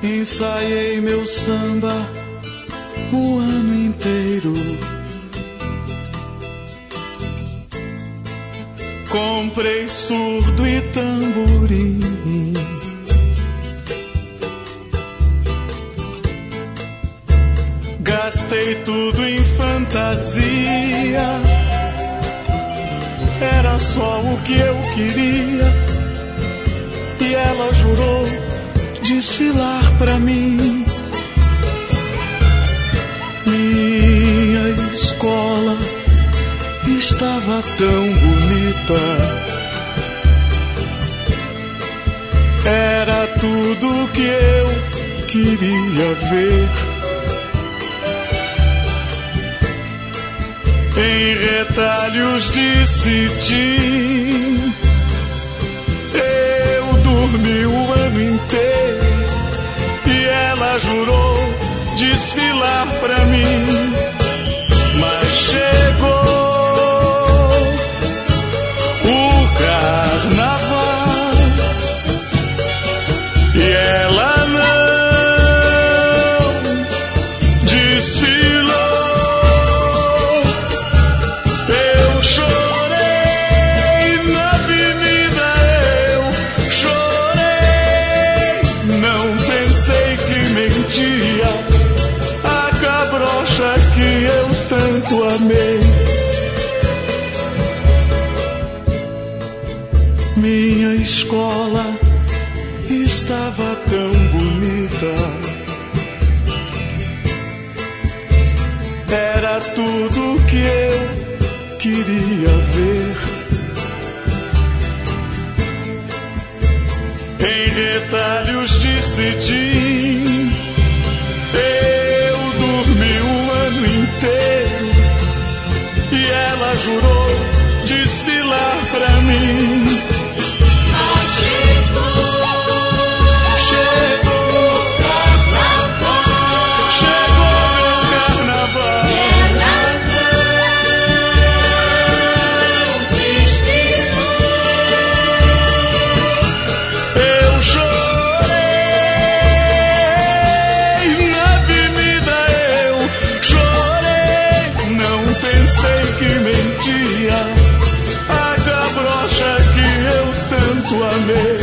ensaiei meu samba o ano inteiro. Comprei surdo e tamborim, gastei tudo em fantasia. Era só o que eu queria, e ela jurou desfilar pra mim. Minha escola estava tão bonita, era tudo que eu queria ver. Em retalhos de cetim, eu dormi o ano inteiro, e ela jurou desfilar pra mim. Mas chegou o carnaval e ela não desfilou. Eu chorei na avenida, eu chorei, não pensei que mentia a cabrocha que eu tanto amei. Minha escola estava tão bonita, era tudo que eu queria ver. Em retalhos de cetim, eu dormi o ano inteiro, e ela jurou desfilar pra mim. Sei que mentia a cabrocha que eu tanto amei.